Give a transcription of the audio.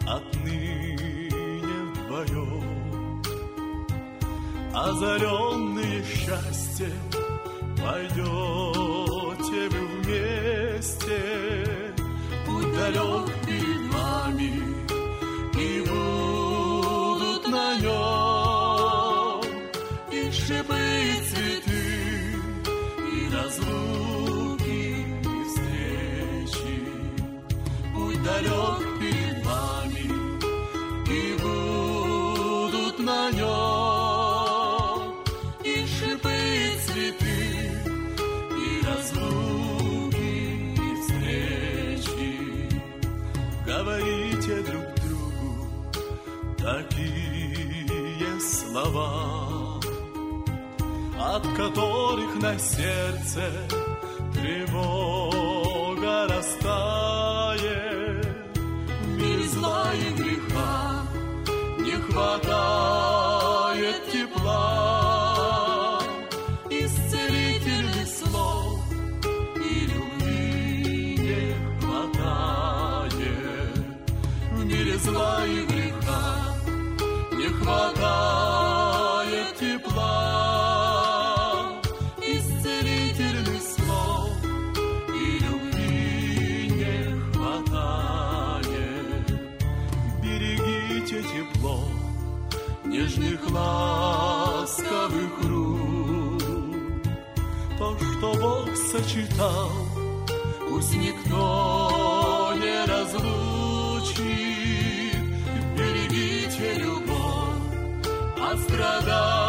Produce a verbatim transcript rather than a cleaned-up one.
отныне вдвоем, озаренные счастьем, пойдете вы вместе. Путь далек перед вами, и будут на нем и шипы, и цветы, и разлуки, и встречи. Путь далек перед вами, и будут на нем и шипы, и цветы, и разлуки, и встречи. Говорите друг другу такие слова, от которых на сердце тревога растает. В мире зла и греха не хватает тепла, исцелительных слов и любви не хватает. В мире зла и греха не хватает тепла, исцелительных слов и любви не хватает. Берегите тепло нежных ласковых рук, то, что Бог сочетал, пусть никто не разлучит. Берегите любовь от страданий